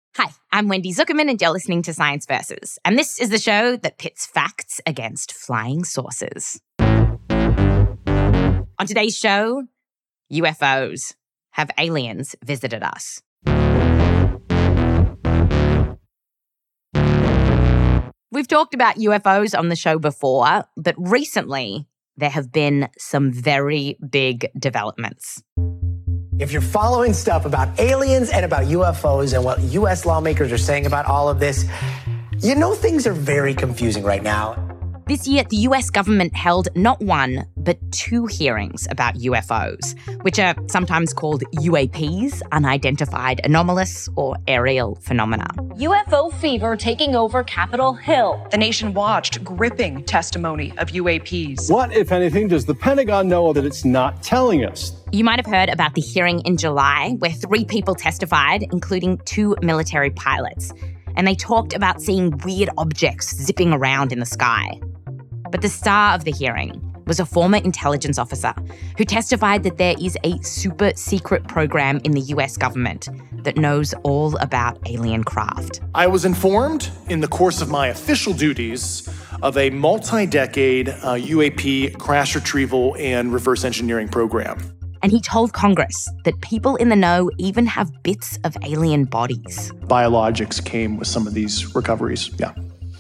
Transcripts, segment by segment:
Hi, I'm Wendy Zuckerman, and you're listening to Science Versus. And this is the show that pits facts against flying saucers. On today's show, UFOs. Have aliens visited us? We've talked about UFOs on the show before, but recently there have been some very big developments. If you're following stuff about aliens and about UFOs and what U.S. lawmakers are saying about all of this, you know things are very confusing right now. This year, the US government held not one, but 2 hearings about UFOs, which are sometimes called UAPs, unidentified anomalous or aerial phenomena. UFO fever taking over Capitol Hill. The nation watched gripping testimony of UAPs. What, if anything, does the Pentagon know that it's not telling us? You might have heard about the hearing in July, where 3 people testified, including 2 military pilots. And they talked about seeing weird objects zipping around in the sky. But the star of the hearing was a former intelligence officer who testified that there is a super secret program in the US government that knows all about alien craft. I was informed in the course of my official duties of a multi-decade UAP crash retrieval and reverse engineering program. And he told Congress that people in the know even have bits of alien bodies. Biologics came with some of these recoveries, yeah.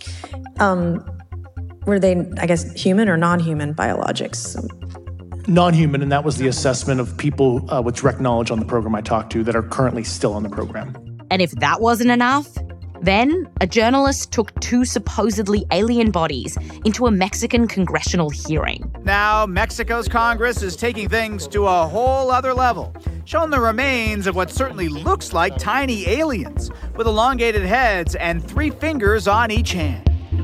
Were they, I guess, human or non-human biologics? Non-human, and that was the assessment of people with direct knowledge on the program I talked to that are currently still on the program. And if that wasn't enough, then a journalist took 2 supposedly alien bodies into a Mexican congressional hearing. Now, Mexico's Congress is taking things to a whole other level, showing the remains of what certainly looks like tiny aliens with elongated heads and 3 fingers on each hand.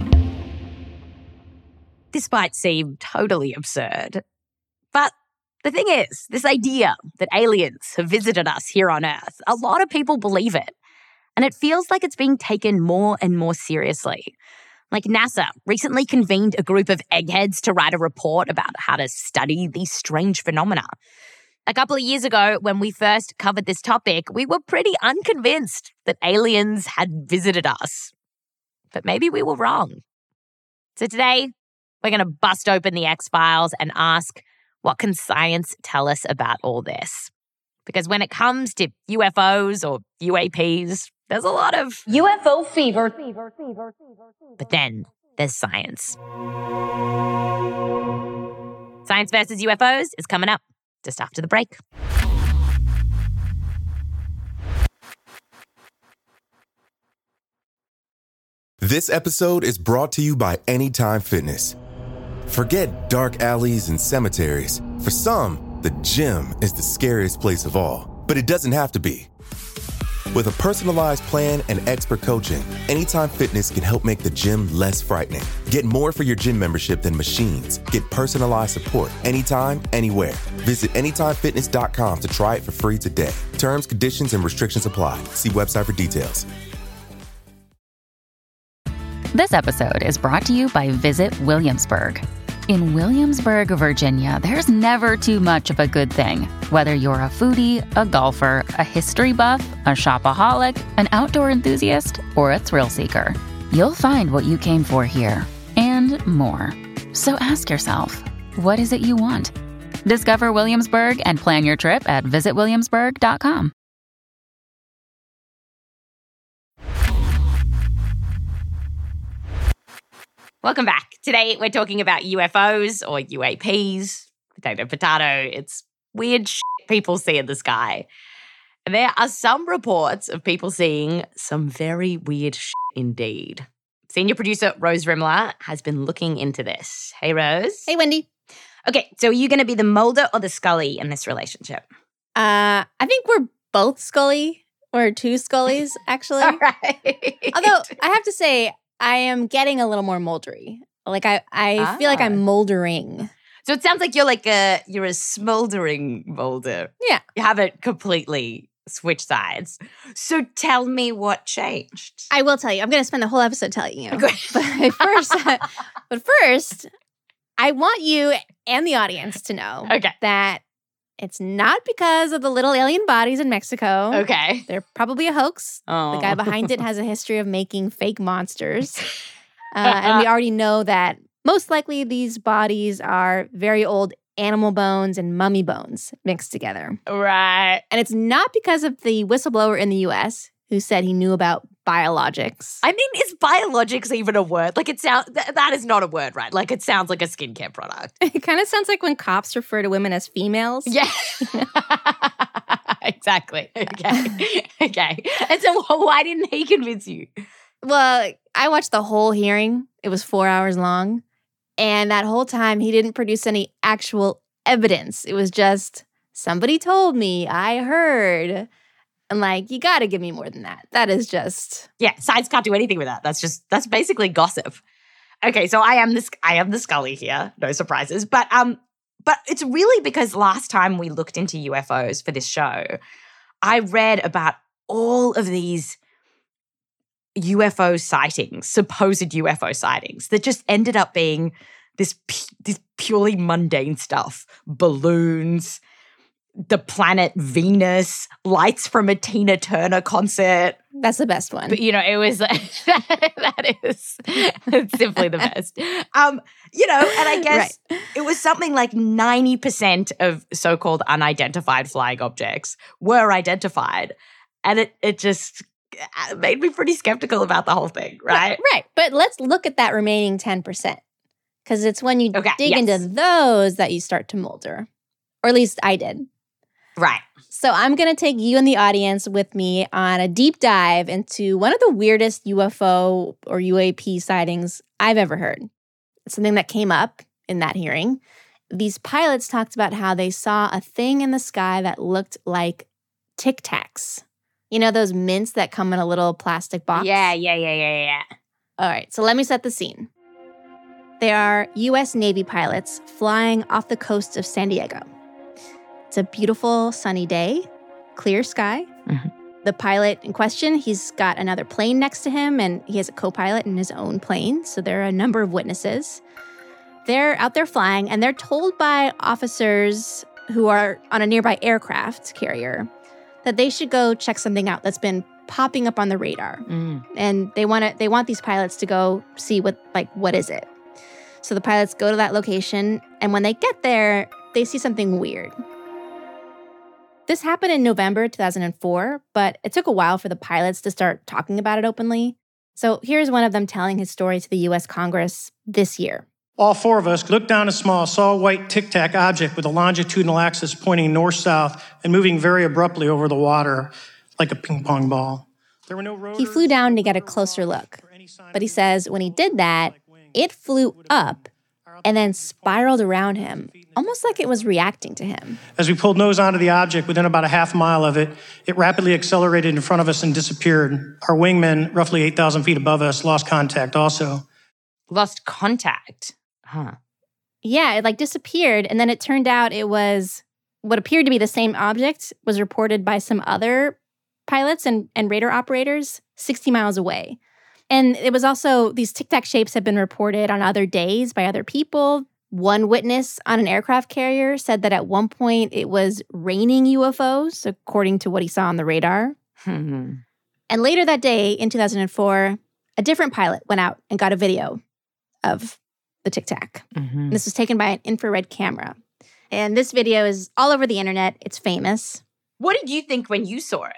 This might seem totally absurd, but the thing is, this idea that aliens have visited us here on Earth, a lot of people believe it. And it feels like it's being taken more and more seriously. Like NASA recently convened a group of eggheads to write a report about how to study these strange phenomena. A couple of years ago, when we first covered this topic, we were pretty unconvinced that aliens had visited us. But maybe we were wrong. So today, we're going to bust open the X-Files and ask, what can science tell us about all this? Because when it comes to UFOs or UAPs, there's a lot of UFO fever. But then there's science. Science versus UFOs is coming up just after the break. This episode is brought to you by Anytime Fitness. Forget dark alleys and cemeteries. For some, the gym is the scariest place of all. But it doesn't have to be. With a personalized plan and expert coaching, Anytime Fitness can help make the gym less frightening. Get more for your gym membership than machines. Get personalized support anytime, anywhere. Visit AnytimeFitness.com to try it for free today. Terms, conditions, and restrictions apply. See website for details. This episode is brought to you by Visit Williamsburg. In Williamsburg, Virginia, there's never too much of a good thing. Whether you're a foodie, a golfer, a history buff, a shopaholic, an outdoor enthusiast, or a thrill seeker, you'll find what you came for here and more. So ask yourself, what is it you want? Discover Williamsburg and plan your trip at visitwilliamsburg.com. Welcome back. Today, we're talking about UFOs or UAPs. Potato. It's weird shit people see in the sky. There are some reports of people seeing some very weird shit indeed. Senior producer Rose Rimler has been looking into this. Hey, Rose. Hey, Wendy. Okay, so are you going to be the Mulder or the Scully in this relationship? I think we're both Scully, or 2 Scullys, actually. All right. Although, I have to say, I am getting a little more moldery. Like, I feel like I'm moldering. So it sounds like you're a smoldering Mulder. Yeah. You haven't completely switched sides. So tell me what changed. I will tell you. I'm going to spend the whole episode telling you. Okay. But first, I want you and the audience to know that It's not because of the little alien bodies in Mexico. Okay. They're probably a hoax. Oh. The guy behind it has a history of making fake monsters. And we already know that most likely these bodies are very old animal bones and mummy bones mixed together. Right. And it's not because of the whistleblower in the U.S. who said he knew about biologics. I mean, is biologics even a word? Like, it sounds that is not a word, right? Like, it sounds like a skincare product. It kind of sounds like when cops refer to women as females. Yeah. Exactly. Okay. And so why didn't he convince you? Well, I watched the whole hearing. It was 4 hours long. And that whole time, he didn't produce any actual evidence. It was just, somebody told me, I heard. And like, you got to give me more than that. That is just... Yeah, science can't do anything with that. That's basically gossip. Okay, so I am the Scully here. No surprises. But it's really because last time we looked into UFOs for this show, I read about all of these UFO sightings, supposed UFO sightings, that just ended up being this purely mundane stuff. Balloons, the planet Venus, lights from a Tina Turner concert. That's the best one. But, it was it's simply the best. And I guess It was something like 90% of so-called unidentified flying objects were identified. And it just made me pretty skeptical about the whole thing, right? Right. But let's look at that remaining 10%. Because it's when you dig into those that you start to molder. Or at least I did. Right. So I'm going to take you and the audience with me on a deep dive into one of the weirdest UFO or UAP sightings I've ever heard. It's something that came up in that hearing. These pilots talked about how they saw a thing in the sky that looked like Tic Tacs. You know those mints that come in a little plastic box? Yeah. All right, so let me set the scene. There are U.S. Navy pilots flying off the coast of San Diego. It's a beautiful sunny day, clear sky. Mm-hmm. The pilot in question, he's got another plane next to him, and he has a co-pilot in his own plane. So there are a number of witnesses. They're out there flying, and they're told by officers who are on a nearby aircraft carrier that they should go check something out that's been popping up on the radar. And they want these pilots to go see what is it. So the pilots go to that location, and when they get there, they see something weird. This happened in November 2004, but it took a while for the pilots to start talking about it openly. So here's one of them telling his story to the U.S. Congress this year. All four of us looked down a small, saw a white tic-tac object with a longitudinal axis pointing north-south and moving very abruptly over the water like a ping-pong ball. There were no rotors. He flew down to get a closer look. But he says when he did that, it flew up and then spiraled around him, almost like it was reacting to him. As we pulled nose onto the object, within about a half mile of it, it rapidly accelerated in front of us and disappeared. Our wingmen, roughly 8,000 feet above us, lost contact also. Lost contact? Huh. Yeah, it disappeared, and then it turned out it was what appeared to be the same object was reported by some other pilots and radar operators 60 miles away. And it was also, these tic-tac shapes have been reported on other days by other people. One witness on an aircraft carrier said that at one point it was raining UFOs, according to what he saw on the radar. Mm-hmm. And later that day, in 2004, a different pilot went out and got a video of the tic-tac. Mm-hmm. This was taken by an infrared camera. And this video is all over the internet. It's famous. What did you think when you saw it?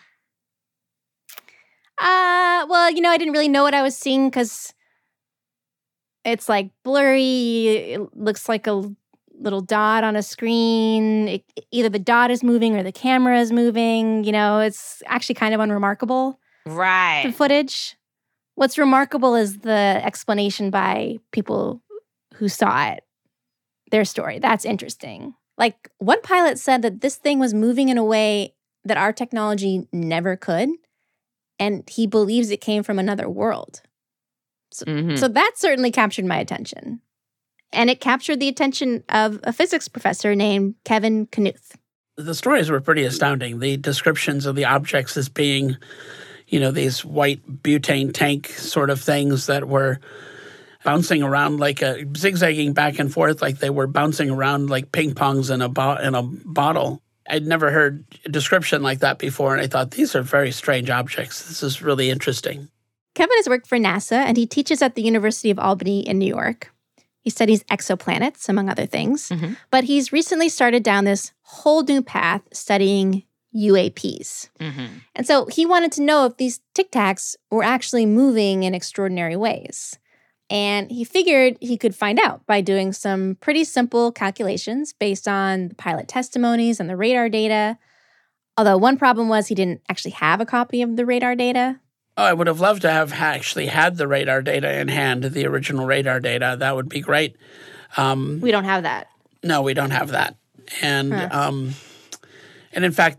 Well, I didn't really know what I was seeing because it's blurry. It looks like a little dot on a screen. Either the dot is moving or the camera is moving. It's actually kind of unremarkable. Right. The footage. What's remarkable is the explanation by people who saw it, their story. That's interesting. One pilot said that this thing was moving in a way that our technology never could. And he believes it came from another world. So that certainly captured my attention. And it captured the attention of a physics professor named Kevin Knuth. The stories were pretty astounding. The descriptions of the objects as being, these white butane tank sort of things that were bouncing around like zigzagging back and forth like they were bouncing around like ping pongs in a bottle. I'd never heard a description like that before, and I thought, these are very strange objects. This is really interesting. Kevin has worked for NASA, and he teaches at the University of Albany in New York. He studies exoplanets, among other things. But he's recently started down this whole new path studying UAPs. And so he wanted to know if these Tic Tacs were actually moving in extraordinary ways. And he figured he could find out by doing some pretty simple calculations based on the pilot testimonies and the radar data. Although one problem was he didn't actually have a copy of the radar data. Oh, I would have loved to have actually had the radar data in hand, the original radar data. That would be great. We don't have that. No, we don't have that. And in fact,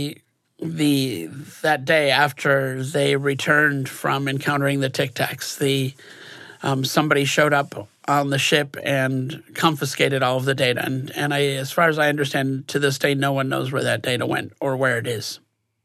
that day after they returned from encountering the Tic Tacs, somebody showed up on the ship and confiscated all of the data. And as far as I understand, to this day, no one knows where that data went or where it is.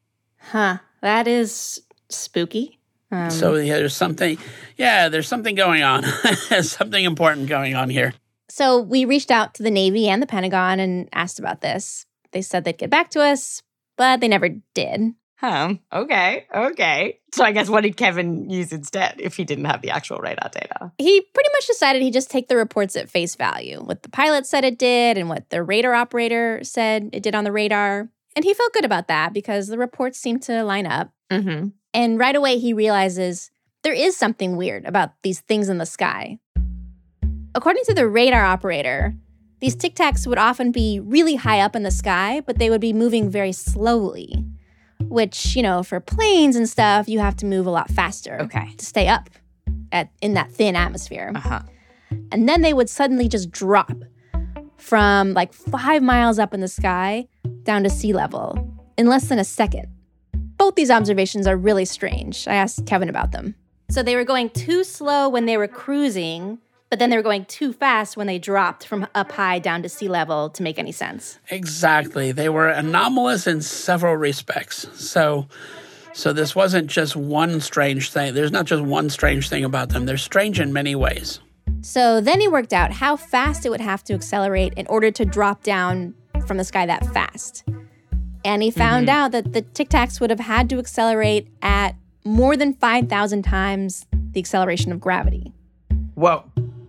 That is spooky. So there's something going on. There's something important going on here. So we reached out to the Navy and the Pentagon and asked about this. They said they'd get back to us, but they never did. Okay. So I guess what did Kevin use instead if he didn't have the actual radar data? He pretty much decided he'd just take the reports at face value, what the pilot said it did and what the radar operator said it did on the radar. And he felt good about that because the reports seemed to line up. And right away he realizes there is something weird about these things in the sky. According to the radar operator, these Tic Tacs would often be really high up in the sky, but they would be moving very slowly, which, for planes and stuff, you have to move a lot faster to stay up in that thin atmosphere. And then they would suddenly just drop from like 5 miles up in the sky down to sea level in less than a second. Both these observations are really strange. I asked Kevin about them. So they were going too slow when they were cruising, but then they were going too fast when they dropped from up high down to sea level to make any sense. Exactly. They were anomalous in several respects. So this wasn't just one strange thing. There's not just one strange thing about them. They're strange in many ways. So then he worked out how fast it would have to accelerate in order to drop down from the sky that fast. And he found out that the Tic Tacs would have had to accelerate at more than 5,000 times the acceleration of gravity. Whoa.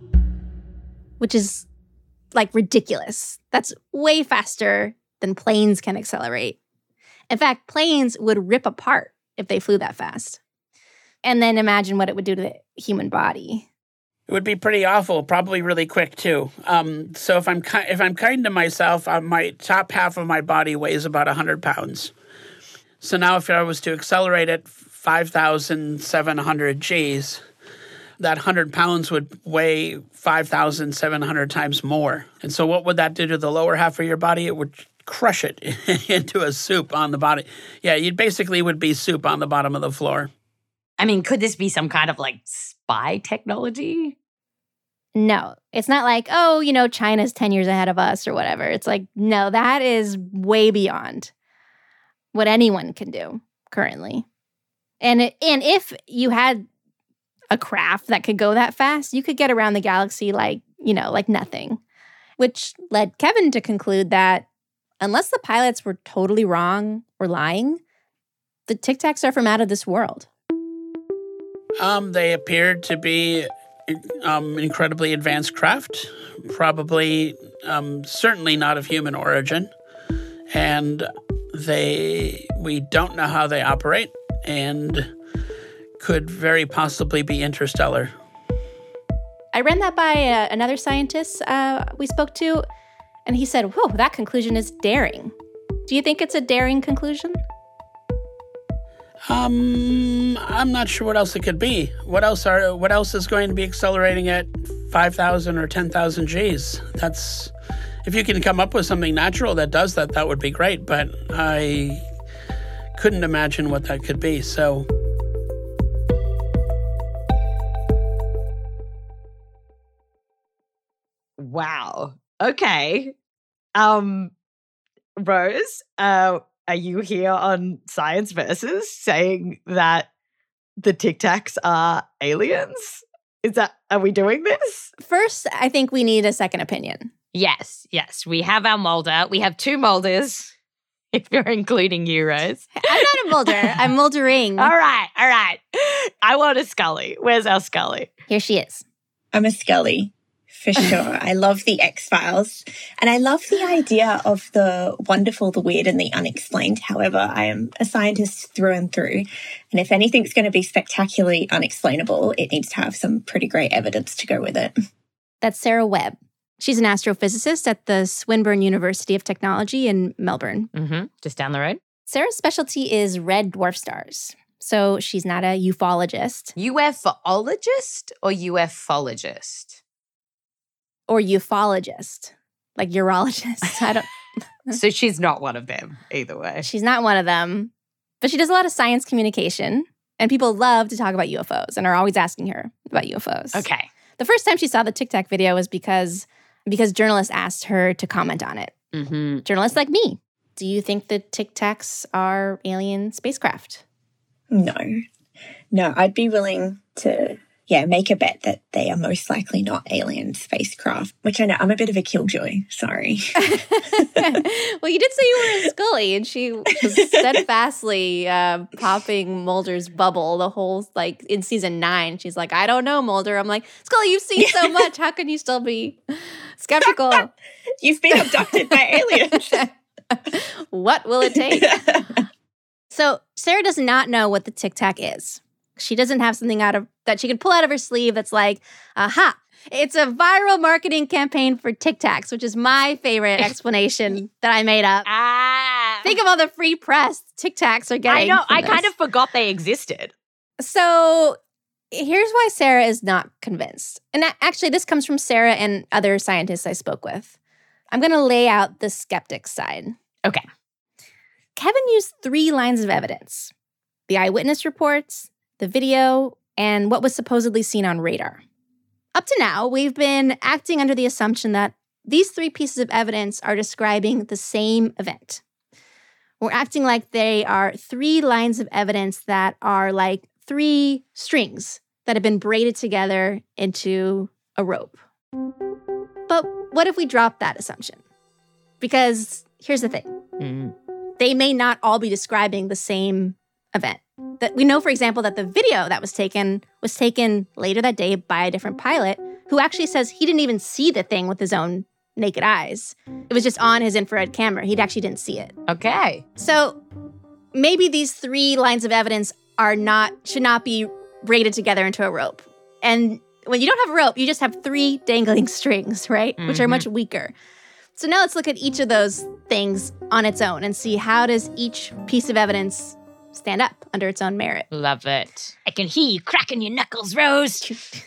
Which is, like, ridiculous. That's way faster than planes can accelerate. In fact, planes would rip apart if they flew that fast. And then imagine what it would do to the human body. It would be pretty awful, probably really quick, too. So if I'm kind to myself, my top half of my body weighs about 100 pounds. So now if I was to accelerate at 5,700 Gs, that 100 pounds would weigh 5,700 times more. And so what would that do to the lower half of your body? It would crush it into a soup on the body. Yeah, you basically would be soup on the bottom of the floor. I mean, could this be some kind of spy technology? No, it's not like, China's 10 years ahead of us or whatever. It's like, no, that is way beyond what anyone can do currently. And if you had a craft that could go that fast, you could get around the galaxy like nothing. Which led Kevin to conclude that unless the pilots were totally wrong or lying, the Tic Tacs are from out of this world. They appeared to be incredibly advanced craft, probably certainly not of human origin. And we don't know how they operate and could very possibly be interstellar. I ran that by another scientist we spoke to, and he said, whoa, that conclusion is daring. Do you think it's a daring conclusion? I'm not sure what else it could be. What else is going to be accelerating at 5,000 or 10,000 Gs? If you can come up with something natural that does that, that would be great. But I couldn't imagine what that could be. So. Wow. Okay. Rose, are you here on Science Versus saying that the Tic Tacs are aliens? Are we doing this? First, I think we need a second opinion. Yes. We have our Mulder. We have 2 Mulders, if you're including you, Rose. I'm not a Mulder. I'm Muldering. All right. I want a Scully. Where's our Scully? Here she is. I'm a Scully, for sure. I love the X-Files. And I love the idea of the wonderful, the weird, and the unexplained. However, I am a scientist through and through. And if anything's going to be spectacularly unexplainable, it needs to have some pretty great evidence to go with it. That's Sarah Webb. She's an astrophysicist at the Swinburne University of Technology in Melbourne. Just down the road. Sarah's specialty is red dwarf stars. So she's not a ufologist. UFologist or ufologist? Or ufologist, like urologist. I don't. So she's not one of them, either way. She's not one of them, but she does a lot of science communication, and people love to talk about UFOs and are always asking her about UFOs. Okay. The first time she saw the Tic Tac video was because journalists asked her to comment on it. Journalists like me. Do you think the Tic Tacs are alien spacecraft? No, I'd be willing to, make a bet that they are most likely not alien spacecraft, which I know I'm a bit of a killjoy. Sorry. Well, you did say you were a Scully, and she was steadfastly popping Mulder's bubble the whole, in season 9. She's like, I don't know, Mulder. I'm like, Scully, you've seen so much. How can you still be skeptical? You've been abducted by aliens. What will it take? So Sarah does not know what the Tic Tac is. She doesn't have something that she can pull out of her sleeve that's like, aha, it's a viral marketing campaign for Tic Tacs, which is my favorite explanation that I made up. Think of all the free press Tic Tacs are getting. I know. I kind of forgot they existed. So here's why Sarah is not convinced. And actually, this comes from Sarah and other scientists I spoke with. I'm going to lay out the skeptic side. Okay. Kevin used 3 lines of evidence: the eyewitness reports, the video, and what was supposedly seen on radar. Up to now, we've been acting under the assumption that these 3 pieces of evidence are describing the same event. We're acting like they are 3 lines of evidence that are like 3 strings that have been braided together into a rope. But what if we drop that assumption? Because here's the thing. They may not all be describing the same event. That we know, for example, that the video that was taken later that day by a different pilot who actually says he didn't even see the thing with his own naked eyes. It was just on his infrared camera. He actually didn't see it. Okay. So maybe these 3 lines of evidence should not be braided together into a rope. And when you don't have a rope, you just have 3 dangling strings, right? Which are much weaker. So now let's look at each of those things on its own and see how does each piece of evidence stand up under its own merit. Love it. I can hear you cracking your knuckles, Rose.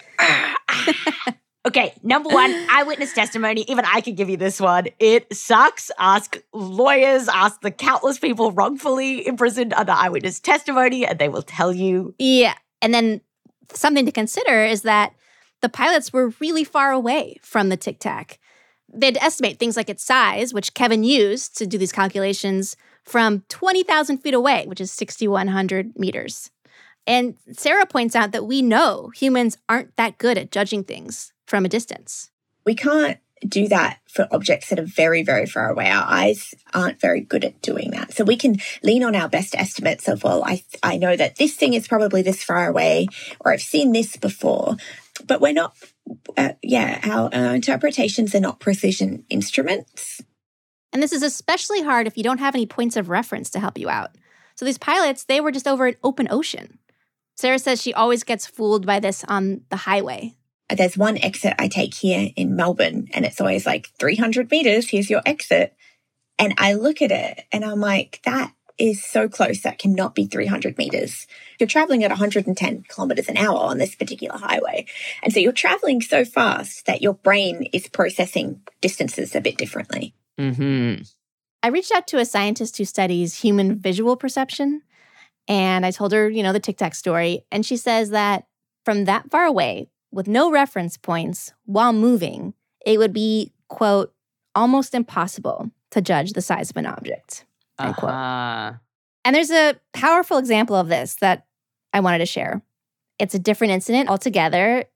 Okay, number 1, eyewitness testimony. Even I can give you this one. It sucks. Ask lawyers, ask the countless people wrongfully imprisoned under eyewitness testimony, and they will tell you. Yeah, and then something to consider is that the pilots were really far away from the Tic Tac. They had to estimate things like its size, which Kevin used to do these calculations, from 20,000 feet away, which is 6,100 meters. And Sarah points out that we know humans aren't that good at judging things from a distance. We can't do that for objects that are very, very far away. Our eyes aren't very good at doing that. So we can lean on our best estimates of, well, I know that this thing is probably this far away, or I've seen this before. But we're not, our interpretations are not precision instruments. And this is especially hard if you don't have any points of reference to help you out. So these pilots, they were just over an open ocean. Sarah says she always gets fooled by this on the highway. There's one exit I take here in Melbourne, and it's always like 300 meters, here's your exit. And I look at it and I'm like, that is so close, that cannot be 300 meters. You're traveling at 110 kilometers an hour on this particular highway. And so you're traveling so fast that your brain is processing distances a bit differently. I reached out to a scientist who studies human visual perception, and I told her, the Tic Tac story. And she says that from that far away, with no reference points, while moving, it would be, quote, almost impossible to judge the size of an object, end quote. And there's a powerful example of this that I wanted to share. It's a different incident altogether.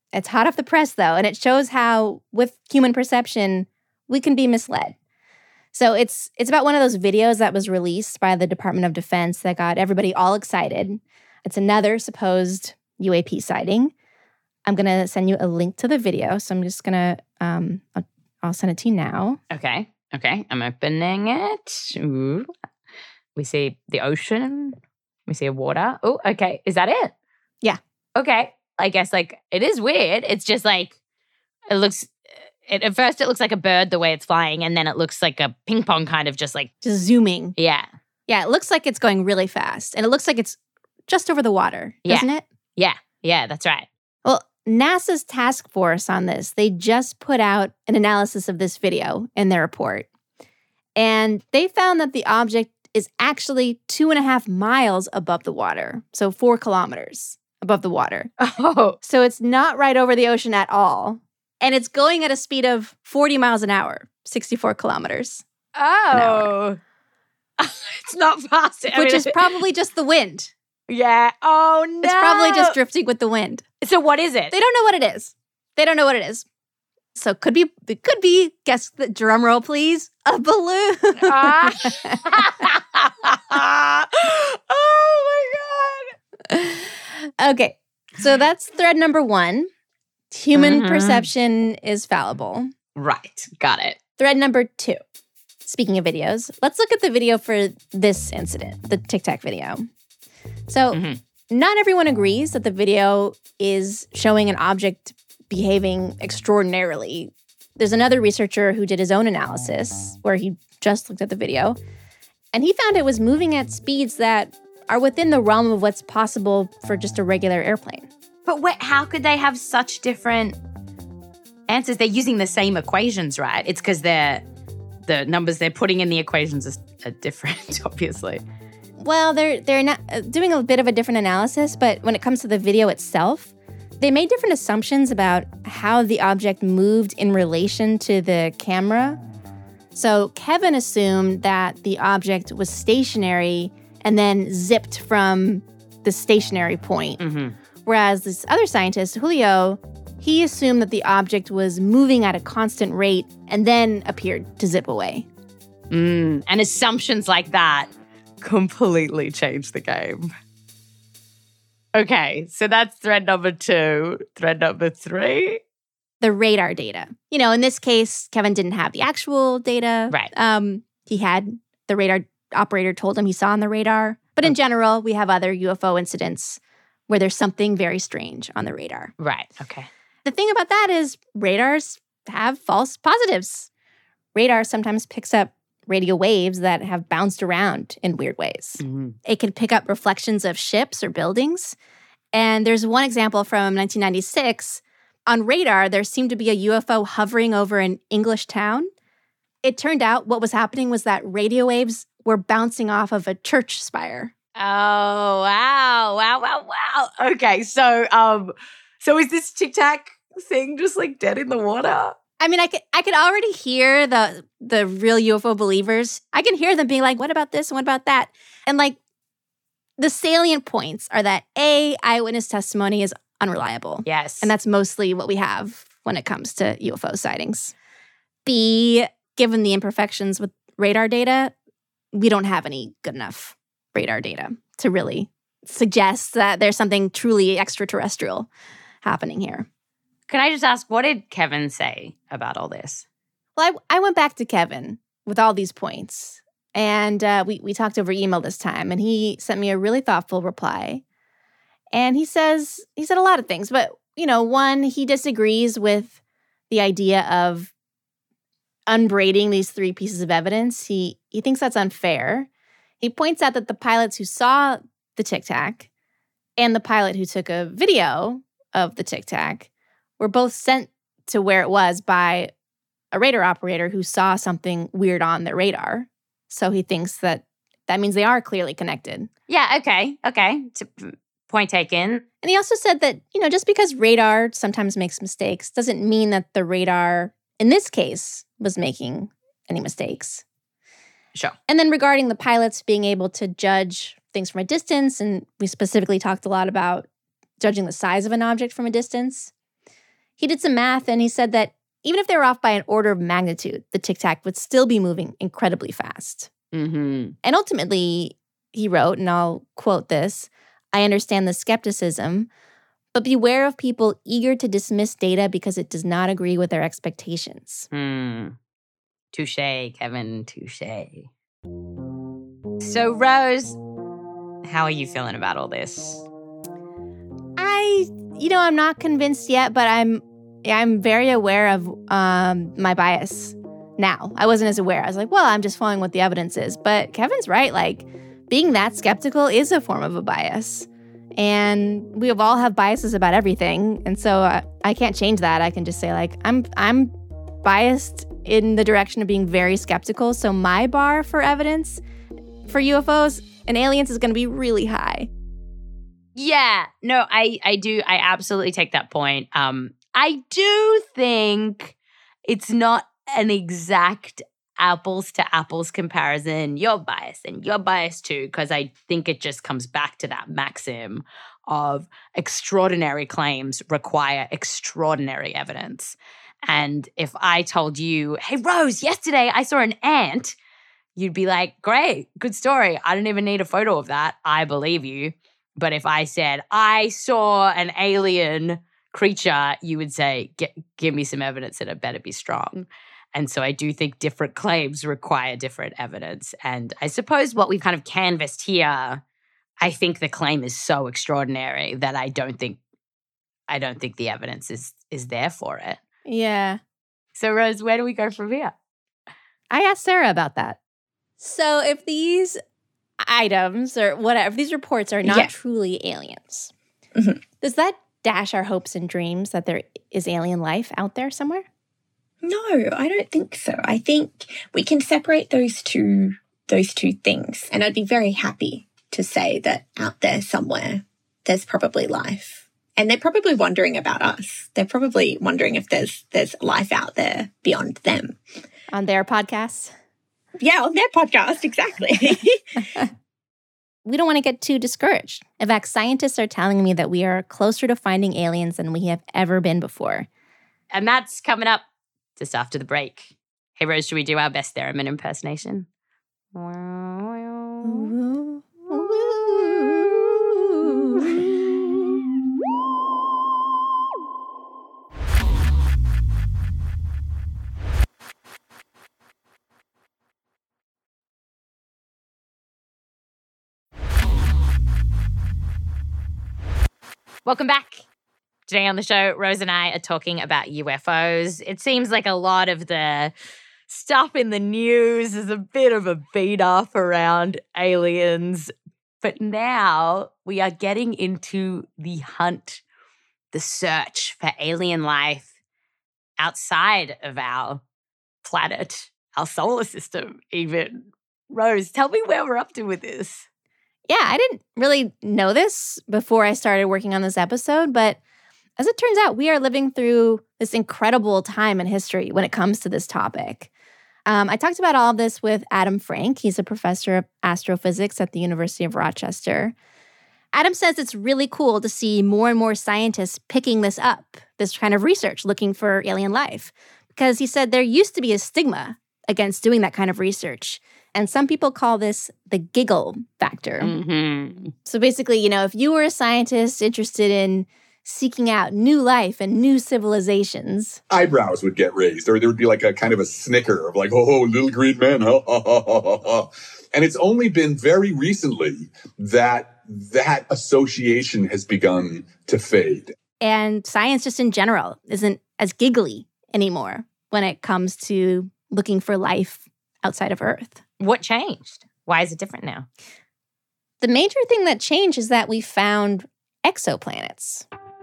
It's hot off the press, though, and it shows how, with human perception, we can be misled. So it's about one of those videos that was released by the Department of Defense that got everybody all excited. It's another supposed UAP sighting. I'm going to send you a link to the video, so I'm just going to, I'll send it to you now. Okay, I'm opening it. Ooh. We see the ocean. We see a water. Oh, okay, is that it? Yeah. Okay. I guess, like, it is weird. It's just, like, at first it looks like a bird the way it's flying, and then it looks like a ping pong kind of just zooming. Yeah. Yeah, it looks like it's going really fast, and it looks like it's just over the water, doesn't it? Yeah, that's right. Well, NASA's task force on this, they just put out an analysis of this video in their report, and they found that the object is actually 2.5 miles above the water, so 4 kilometers above the water. Oh. So it's not right over the ocean at all. And it's going at a speed of 40 miles an hour, 64 kilometers. Oh. It's not fast. Which is probably just the wind. Yeah. Oh, no. It's probably just drifting with the wind. So what is it? They don't know what it is. So it could be, guess the drum roll, please, a balloon. Oh, my God. Okay, so that's thread number 1. Human perception is fallible. Right, got it. Thread number 2. Speaking of videos, let's look at the video for this incident, the Tic Tac video. So not everyone agrees that the video is showing an object behaving extraordinarily. There's another researcher who did his own analysis where he just looked at the video, and he found it was moving at speeds that are within the realm of what's possible for just a regular airplane. But how could they have such different answers? They're using the same equations, right? It's because the numbers they're putting in the equations are different, obviously. Well, they're not doing a bit of a different analysis, but when it comes to the video itself, they made different assumptions about how the object moved in relation to the camera. So Kevin assumed that the object was stationary and then zipped from the stationary point. Whereas this other scientist, Julio, he assumed that the object was moving at a constant rate and then appeared to zip away. And assumptions like that completely change the game. Okay, so that's thread number 2. Thread number 3? The radar data. In this case, Kevin didn't have the actual data. Right. He had the radar operator told him he saw on the radar. But in general, we have other UFO incidents where there's something very strange on the radar. Right, okay. The thing about that is radars have false positives. Radar sometimes picks up radio waves that have bounced around in weird ways. It can pick up reflections of ships or buildings. And there's one example from 1996. On radar, there seemed to be a UFO hovering over an English town. It turned out what was happening was that radio waves were bouncing off of a church spire. Oh, wow. Okay, so is this Tic Tac thing just like dead in the water? I mean, I could already hear the real UFO believers. I can hear them being like, what about this and what about that? And like the salient points are that A, eyewitness testimony is unreliable. Yes. And that's mostly what we have when it comes to UFO sightings. B, given the imperfections with radar data, we don't have any good enough radar data to really suggest that there's something truly extraterrestrial happening here. Can I just ask, what did Kevin say about all this? Well, I went back to Kevin with all these points, and we talked over email this time, and he sent me a really thoughtful reply. And he said a lot of things, but, one, he disagrees with the idea of unbraiding these 3 pieces of evidence. He thinks that's unfair. He points out that the pilots who saw the Tic Tac and the pilot who took a video of the Tic Tac were both sent to where it was by a radar operator who saw something weird on their radar. So he thinks that means they are clearly connected. Yeah, okay. Point taken. And he also said that, just because radar sometimes makes mistakes doesn't mean that the radar, in this case, was making any mistakes. Sure. And then regarding the pilots being able to judge things from a distance, and we specifically talked a lot about judging the size of an object from a distance. He did some math and he said that even if they were off by an order of magnitude, the Tic Tac would still be moving incredibly fast. Mm-hmm. And ultimately, he wrote, and I'll quote this, "I understand the skepticism, but beware of people eager to dismiss data because it does not agree with their expectations." Touche, Kevin, touche. So, Rose, how are you feeling about all this? I'm not convinced yet, but I'm very aware of my bias now. I wasn't as aware. I was like, well, I'm just following what the evidence is. But Kevin's right. Like, being that skeptical is a form of a bias. And we all have biases about everything. And so I can't change that. I can just say, like, I'm biased in the direction of being very skeptical. So my bar for evidence for UFOs and aliens is going to be really high. Yeah, no, I do. I absolutely take that point. I do think it's not an exact apples to apples comparison. You're biased and you're biased too, because I think it just comes back to that maxim of extraordinary claims require extraordinary evidence. And if I told you, hey, Rose, yesterday I saw an ant, you'd be like, great, good story. I don't even need a photo of that. I believe you. But if I said, I saw an alien creature, you would say, give me some evidence and it better be strong. And so I do think different claims require different evidence. And I suppose what we've kind of canvassed here, I think the claim is so extraordinary that I don't think the evidence is there for it. Yeah. So, Rose, where do we go from here? I asked Sarah about that. So if these items or whatever, these reports are not truly aliens, does that dash our hopes and dreams that there is alien life out there somewhere? No, I don't think so. I think we can separate those two things. And I'd be very happy to say that out there somewhere, there's probably life. And they're probably wondering about us. They're probably wondering if there's life out there beyond them. On their podcasts? Yeah, on their podcast, exactly. We don't want to get too discouraged. In fact, scientists are telling me that we are closer to finding aliens than we have ever been before. And that's coming up just after the break. Hey, Rose, should we do our best theremin impersonation? Welcome back. Today on the show, Rose and I are talking about UFOs. It seems like a lot of the stuff in the news is a bit of a beat up around aliens. But now we are getting into the hunt, the search for alien life outside of our planet, our solar system even. Rose, tell me where we're up to with this. Yeah, I didn't really know this before I started working on this episode, but as it turns out, we are living through this incredible time in history when it comes to this topic. I talked about all of this with Adam Frank. He's a professor of astrophysics at the University of Rochester. Adam says it's really cool to see more and more scientists picking this up, this kind of research, looking for alien life, because he said there used to be a stigma against doing that kind of research. And some people call this the giggle factor. So basically, if you were a scientist interested in seeking out new life and new civilizations, eyebrows would get raised, or there would be like a kind of a snicker of like, oh, little green man, ha, ha, ha, ha, ha. And it's only been very recently that that association has begun to fade. And science just in general isn't as giggly anymore when it comes to looking for life outside of Earth. What changed? Why is it different now? The major thing that changed is that we found exoplanets.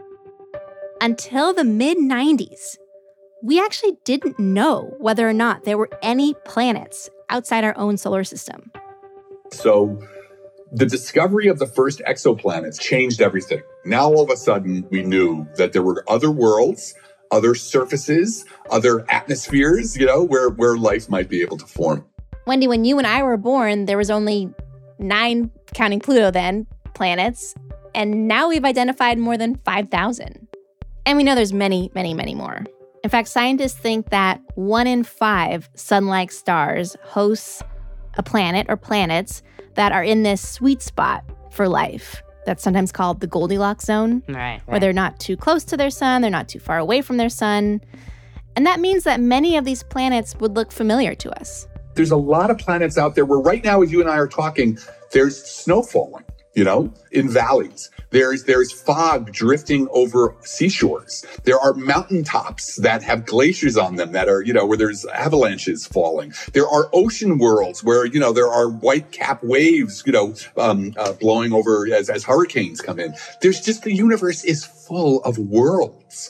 Until the mid-90s, we actually didn't know whether or not there were any planets outside our own solar system. So the discovery of the first exoplanets changed everything. Now, all of a sudden, we knew that there were other worlds, other surfaces, other atmospheres, where life might be able to form. Wendy, when you and I were born, there was only 9, counting Pluto then, planets, and now we've identified more than 5,000. And we know there's many, many, many more. In fact, scientists think that 1 in 5 sun-like stars hosts a planet or planets that are in this sweet spot for life. That's sometimes called the Goldilocks zone, where they're not too close to their sun, they're not too far away from their sun. And that means that many of these planets would look familiar to us. There's a lot of planets out there where right now, as you and I are talking, there's snow falling, in valleys. There's fog drifting over seashores. There are mountaintops that have glaciers on them that are, where there's avalanches falling. There are ocean worlds where, there are white cap waves, blowing over as hurricanes come in. There's just, the universe is full of worlds.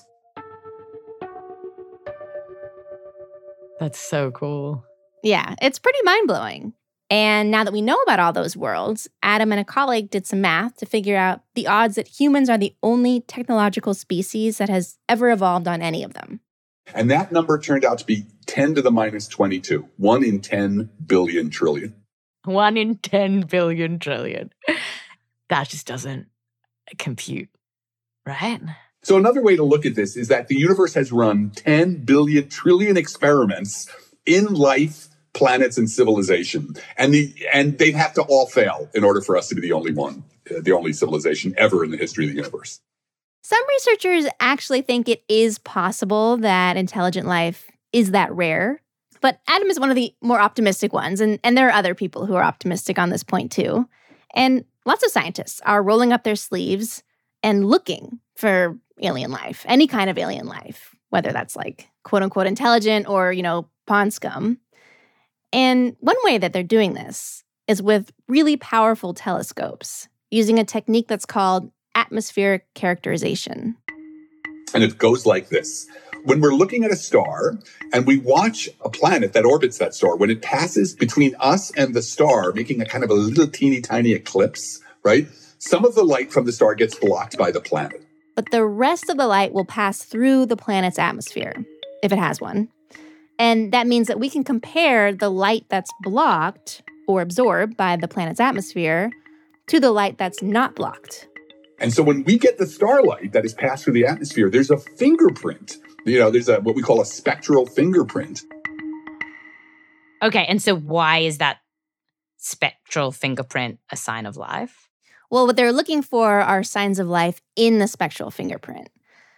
That's so cool. Yeah, it's pretty mind-blowing. And now that we know about all those worlds, Adam and a colleague did some math to figure out the odds that humans are the only technological species that has ever evolved on any of them. And that number turned out to be 10 to the minus 22, 1 in 10 billion trillion. 1 in 10 billion trillion. That just doesn't compute, right? So another way to look at this is that the universe has run 10 billion trillion experiments in life, planets, and civilization. And they'd have to all fail in order for us to be the only civilization ever in the history of the universe. Some researchers actually think it is possible that intelligent life is that rare. But Adam is one of the more optimistic ones. And there are other people who are optimistic on this point too. And lots of scientists are rolling up their sleeves and looking for alien life, any kind of alien life, whether that's like quote unquote intelligent or, pond scum. And one way that they're doing this is with really powerful telescopes using a technique that's called atmospheric characterization. And it goes like this. When we're looking at a star and we watch a planet that orbits that star, when it passes between us and the star, making a kind of a little teeny tiny eclipse, right? Some of the light from the star gets blocked by the planet. But the rest of the light will pass through the planet's atmosphere, if it has one. And that means that we can compare the light that's blocked or absorbed by the planet's atmosphere to the light that's not blocked. And so when we get the starlight that is passed through the atmosphere, there's a fingerprint. There's what we call a spectral fingerprint. Okay, and so why is that spectral fingerprint a sign of life? Well, what they're looking for are signs of life in the spectral fingerprint.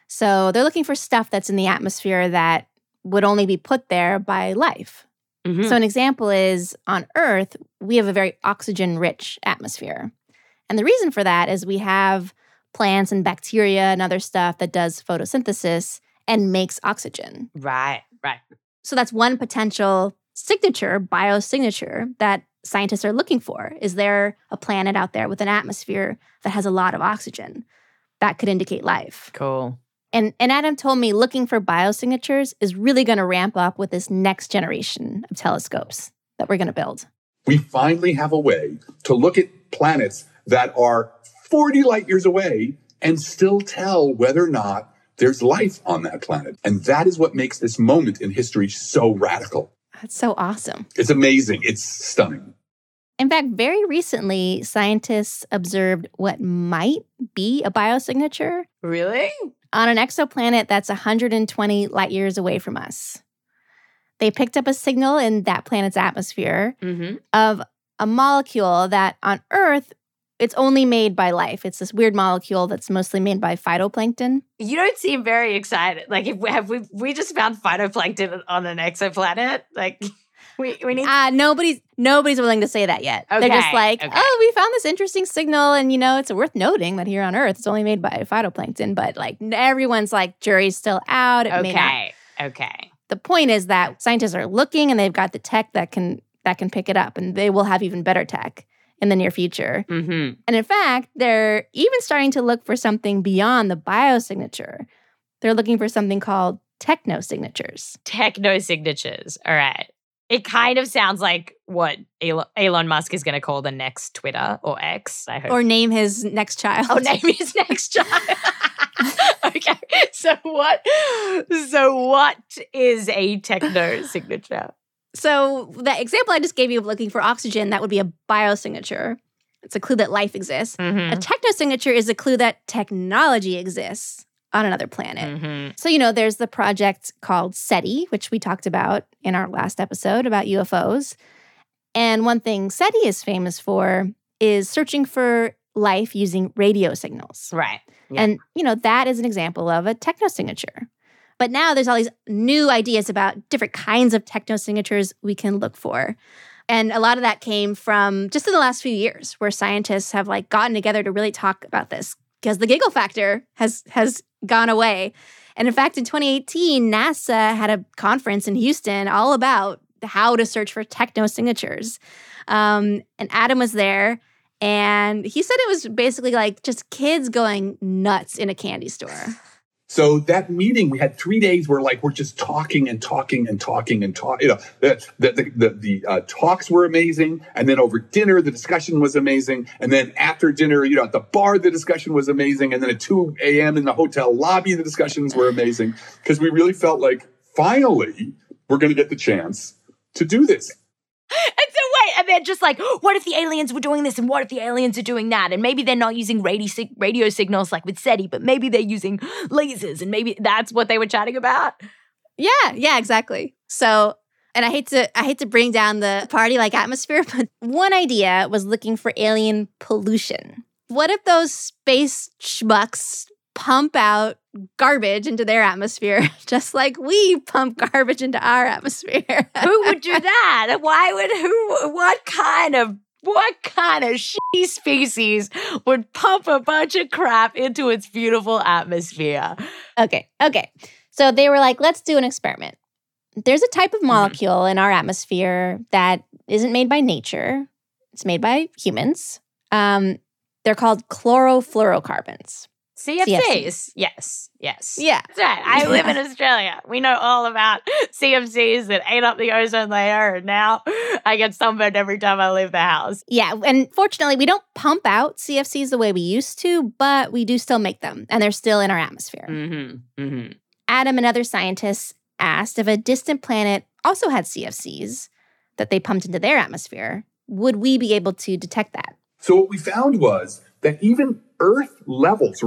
So they're looking for stuff that's in the atmosphere that would only be put there by life. Mm-hmm. So an example is on Earth, we have a very oxygen-rich atmosphere. And the reason for that is we have plants and bacteria and other stuff that does photosynthesis and makes oxygen. Right. So that's one potential signature, biosignature, that scientists are looking for. Is there a planet out there with an atmosphere that has a lot of oxygen? That could indicate life. Cool. And Adam told me looking for biosignatures is really going to ramp up with this next generation of telescopes that we're going to build. We finally have a way to look at planets that are 40 light years away and still tell whether or not there's life on that planet. And that is what makes this moment in history so radical. That's so awesome. It's amazing. It's stunning. In fact, very recently, scientists observed what might be a biosignature. Really? On an exoplanet that's 120 light years away from us. They picked up a signal in that planet's atmosphere of a molecule that on Earth, it's only made by life. It's this weird molecule that's mostly made by phytoplankton. You don't seem very excited. Like, if we just found phytoplankton on an exoplanet? Like, we need... Nobody's willing to say that yet. Okay, they're just like, oh, we found this interesting signal, and, it's worth noting that here on Earth, it's only made by phytoplankton. But, everyone's like, jury's still out. It may not. Okay. The point is that scientists are looking, and they've got the tech that can pick it up, and they will have even better tech in the near future. Mm-hmm. And in fact, they're even starting to look for something beyond the biosignature. They're looking for something called technosignatures. Technosignatures. All right. It kind of sounds like what Elon Musk is going to call the next Twitter or X, I hope. Or name his next child. Oh, name his next child. Okay. So what is a technosignature? So the example I just gave you of looking for oxygen, that would be a biosignature. It's a clue that life exists. Mm-hmm. A technosignature is a clue that technology exists. on another planet. So, there's the project called SETI, which we talked about in our last episode about UFOs. And one thing SETI is famous for is searching for life using radio signals. Right. Yeah. And, that is an example of a technosignature. But now there's all these new ideas about different kinds of technosignatures we can look for. And a lot of that came from just in the last few years where scientists have gotten together to really talk about this because the giggle factor has gone away. And in fact, in 2018, NASA had a conference in Houston all about how to search for technosignatures. And Adam was there. And he said it was basically just kids going nuts in a candy store. So that meeting, we had 3 days where we're just talking and talking and talking and talking. The talks were amazing. And then over dinner, the discussion was amazing. And then after dinner, at the bar, the discussion was amazing. And then at 2 a.m. in the hotel lobby, the discussions were amazing. Because we really felt like finally we're going to get the chance to do this. And they're just what if the aliens were doing this and what if the aliens are doing that? And maybe they're not using radio signals like with SETI, but maybe they're using lasers and maybe that's what they were chatting about. Yeah, exactly. So, and I hate to bring down the party-like atmosphere, but one idea was looking for alien pollution. What if those space schmucks pump out garbage into their atmosphere, just like we pump garbage into our atmosphere? Who would do that? What kind of shitty species would pump a bunch of crap into its beautiful atmosphere? Okay. So they were like, let's do an experiment. There's a type of molecule in our atmosphere that isn't made by nature. It's made by humans. They're called chlorofluorocarbons. CFCs. Yes. Yeah. That's right. I live in Australia. We know all about CFCs that ate up the ozone layer, and now I get sunburned every time I leave the house. Yeah, and fortunately, we don't pump out CFCs the way we used to, but we do still make them, and they're still in our atmosphere. Adam and other scientists asked if a distant planet also had CFCs that they pumped into their atmosphere, would we be able to detect that? So what we found was that even Earth levels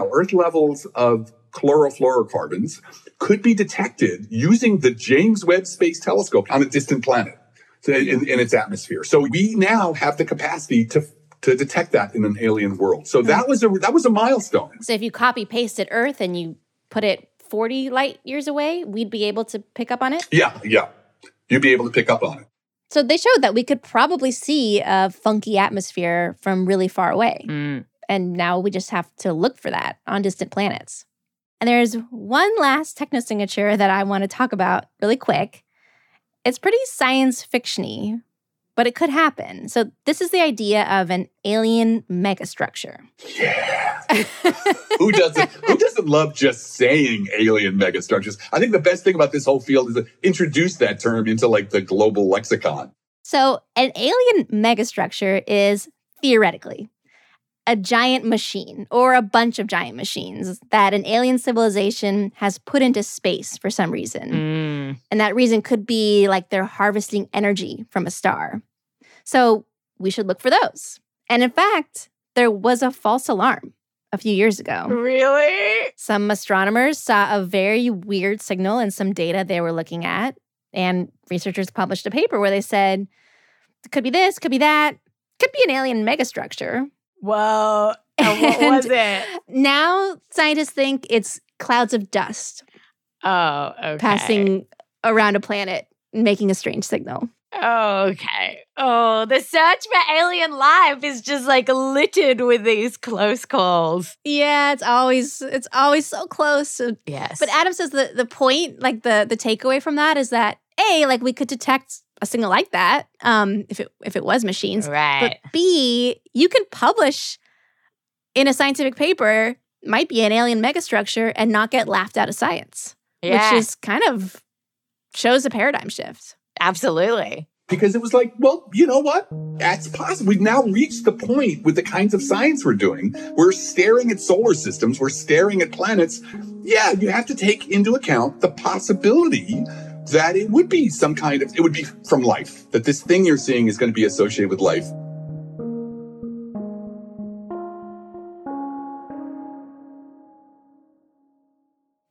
of chlorofluorocarbons could be detected using the James Webb Space Telescope on a distant planet in its atmosphere. So we now have the capacity to detect that in an alien world. So that was a milestone. So if you copy pasted Earth and you put it 40 light years away, we'd be able to pick up on it? Yeah. You'd be able to pick up on it. So they showed that we could probably see a funky atmosphere from really far away. And now we just have to look for that on distant planets. And there's one last technosignature that I want to talk about really quick. It's pretty science fiction-y, but it could happen. So this is the idea of an alien megastructure. Yeah. Who doesn't love just saying alien megastructures? I think the best thing about this whole field is to introduce that term into the global lexicon. So an alien megastructure is theoretically a giant machine or a bunch of giant machines that an alien civilization has put into space for some reason. And that reason could be they're harvesting energy from a star. So we should look for those. And in fact, there was a false alarm a few years ago. Really? Some astronomers saw a very weird signal in some data they were looking at. And researchers published a paper where they said, it could be this, could be that, could be an alien megastructure. Whoa. And what was it? Now scientists think it's clouds of dust. Oh, okay. Passing around a planet, making a strange signal. Okay. Oh, the search for alien life is just littered with these close calls. Yeah, it's always so close. Yes. But Adam says the point, the takeaway from that is that A, we could detect a signal like that if it was machines. Right. But B, you can publish in a scientific paper, might be an alien megastructure, and not get laughed out of science. Yeah. Which is kind of shows a paradigm shift. Absolutely. Because it was well, you know what? That's possible. We've now reached the point with the kinds of science we're doing. We're staring at solar systems. We're staring at planets. Yeah, you have to take into account the possibility that it would be it would be from life, that this thing you're seeing is going to be associated with life.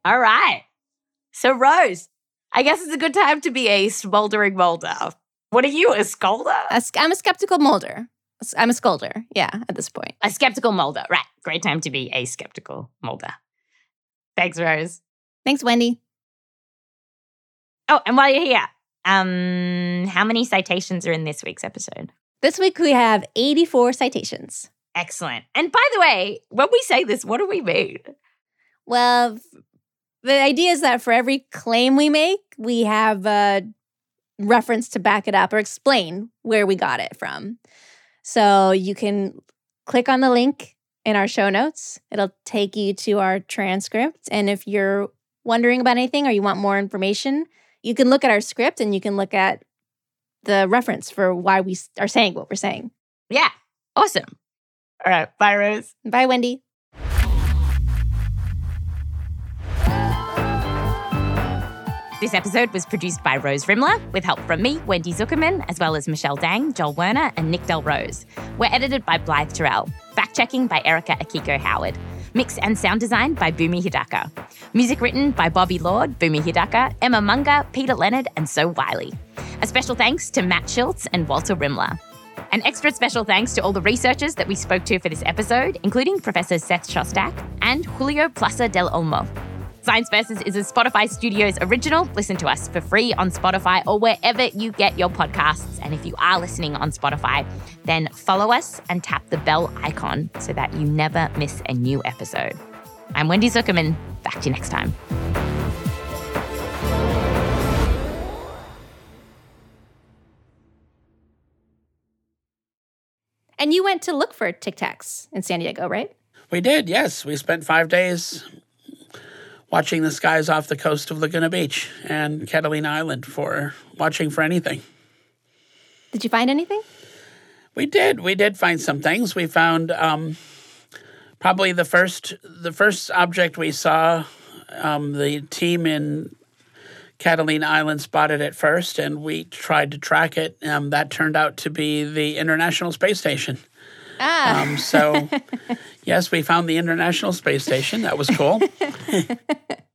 All right. So, Rose, I guess it's a good time to be a smoldering molder. What are you, a scolder? I'm a skeptical molder. I'm a scolder, yeah, at this point. A skeptical molder. Right. Great time to be a skeptical molder. Thanks, Rose. Thanks, Wendy. Oh, and while you're here, how many citations are in this week's episode? This week we have 84 citations. Excellent. And by the way, when we say this, what do we mean? Well, the idea is that for every claim we make, we have a reference to back it up or explain where we got it from. So you can click on the link in our show notes. It'll take you to our transcript. And if you're wondering about anything or you want more information, you can look at our script and you can look at the reference for why we are saying what we're saying. Yeah. Awesome. All right. Bye, Rose. Bye, Wendy. This episode was produced by Rose Rimler with help from me, Wendy Zuckerman, as well as Michelle Dang, Joel Werner, and Nick Del Rose. We're edited by Blythe Terrell. Fact-checking by Erica Akiko Howard. Mix and sound design by Boomy Hidaka. Music written by Bobby Lord, Boomy Hidaka, Emma Munga, Peter Leonard, and So Wiley. A special thanks to Matt Schultz and Walter Rimler. An extra special thanks to all the researchers that we spoke to for this episode, including Professor Seth Shostak and Julio Plaza del Olmo. Science Versus is a Spotify Studios original. Listen to us for free on Spotify or wherever you get your podcasts. And if you are listening on Spotify, then follow us and tap the bell icon so that you never miss a new episode. I'm Wendy Zuckerman. Back to you next time. And you went to look for Tic Tacs in San Diego, right? We did, yes. We spent 5 days watching the skies off the coast of Laguna Beach and Catalina Island for watching for anything. Did you find anything? We did. We did find some things. We found probably the first object we saw. The team in Catalina Island spotted it first, and we tried to track it. That turned out to be the International Space Station. So, yes, we found the International Space Station. That was cool.